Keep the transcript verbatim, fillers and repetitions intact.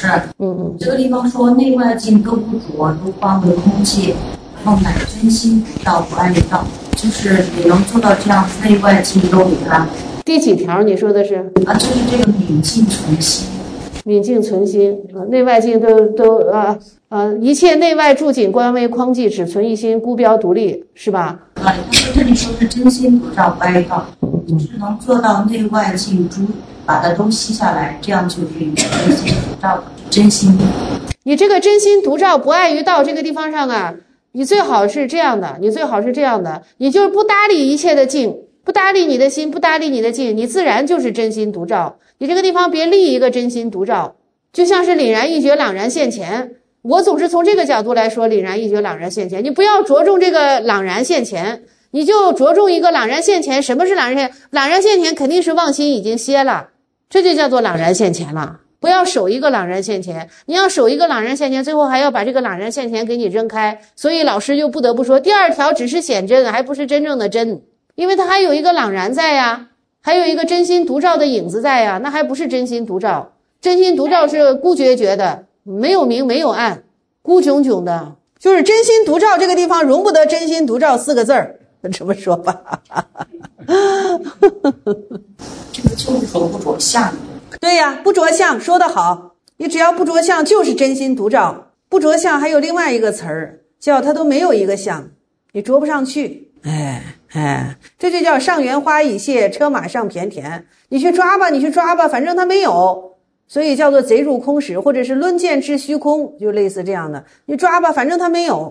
师， 嗯嗯， 这个地方说内外境都不着，如光为空界，然后乃真心不照不碍于道，就是你能做到这样内外境都给他。 第几条你说的是？ 啊，就是这个泯净存心。 泯净存心啊，内外境都都啊啊，一切内外住景观为匡寂，只存一心，孤标独立，是吧？ 啊，他说这里说是真心不照不碍于道，就是能做到内外境诸把它都吸下来，这样就是你的真心独照，真心。 你这个真心独照不碍于道这个地方上啊，你最好是这样的，你最好是这样的，你就是不搭理一切的境，不搭理你的心，不搭理你的境，你自然就是真心独照。你这个地方别立一个真心独照，就像是凛然一觉朗然现前。我总是从这个角度来说凛然一觉朗然现前，你不要着重这个朗然现前，你就着重一个朗然现前。什么是朗然现前？朗然现前肯定是妄心已经歇了，这就叫做朗然现前了。不要守一个朗然现前，你要守一个朗然现前，最后还要把这个朗然现前给你扔开。所以老师就不得不说，第二条只是显真，还不是真正的真，因为它还有一个朗然在呀，还有一个真心独照的影子在呀，那还不是真心独照。真心独照是孤绝绝的，没有明没有暗，孤炯炯的，就是真心独照这个地方容不得真心独照四个字儿，这么说吧。 这个就是说不着相。 对呀，不着相，说得好，你只要不着相就是真心独照。不着相还有另外一个词儿，叫它都没有一个相，你着不上去。哎哎，这就叫上园花已谢，车马上骈田。你去抓吧，你去抓吧，反正它没有，所以叫做贼入空时，或者是论剑至虚空，就类似这样的。你抓吧，反正它没有。